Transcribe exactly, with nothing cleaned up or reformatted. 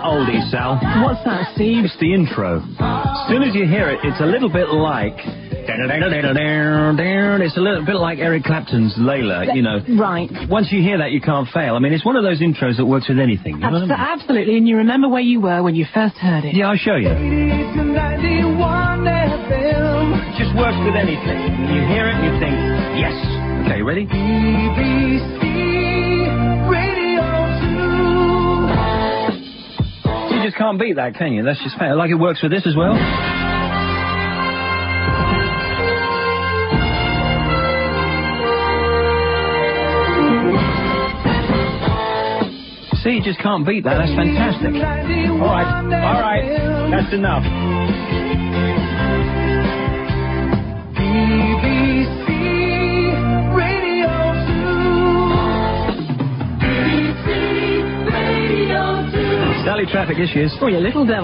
oldie, Sal. What's that, Steve? It's the intro. As soon as you hear it, it's a little bit like... It's a little bit like Eric Clapton's Layla, you know. Right. Once you hear that, you can't fail. I mean, it's one of those intros that works with anything. You know Abs- what I mean? Absolutely, and you remember where you were when you first heard it. Yeah, I'll show you. It just works with anything. When you hear it, you think, yes. Okay, ready? B B C Radio two. You just can't beat that, can you? That's just fair. Like it works with this as well. See, you just can't beat that. That's fantastic. All right, all right, that's enough. B B C Radio two. B B C Radio two. Sally Traffic issues. Oh, you little devil.